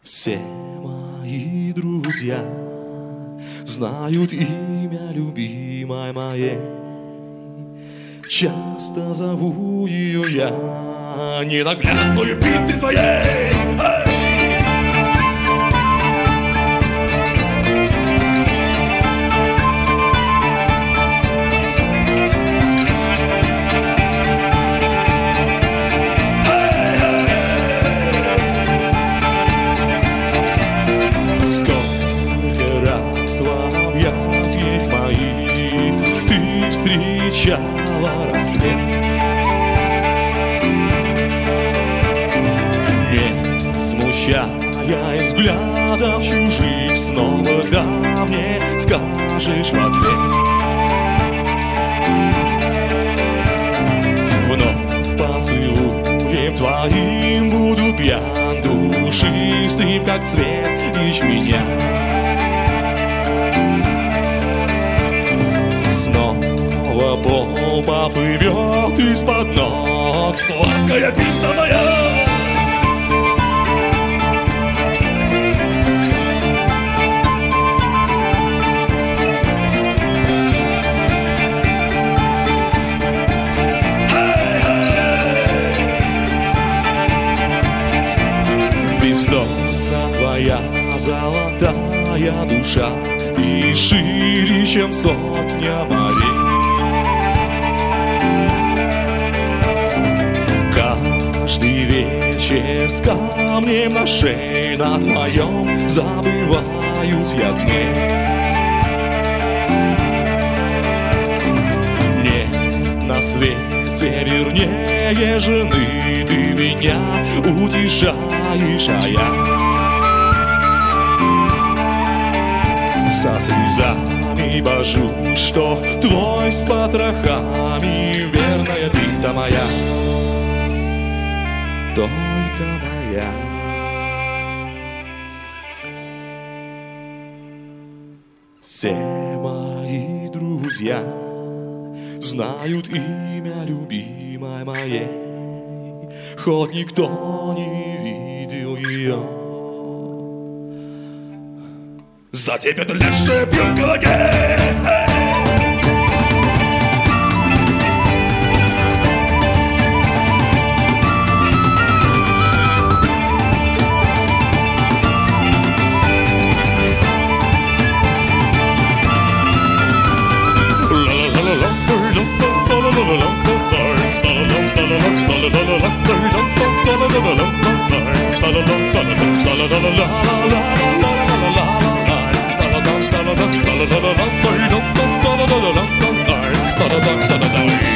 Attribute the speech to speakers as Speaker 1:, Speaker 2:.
Speaker 1: Все мои друзья знают имя любимой моей. Часто зову ее я ненаглядную пинтой своей. Встречала рассвет, не смущая взглядов чужих, снова да мне скажешь в ответ. Вновь поцелуем твоим буду пьян, душистым, как цвет ячменя. Пол поплывет из-под ног, сладкая пинта моя. Бездонна твоя золотая душа и шире, чем сотня морей. Каждый вечер с камнем на шее на твоем забываюсь я дне. Нет на свете вернее жены, ты меня утешаешь, а я со слезами божу, что твой с потрохами верная пинта моя. Только моя. Все мои друзья знают имя любимой моей, хоть никто не видел ее. За тебя ты лишь что я пью в кулаке. La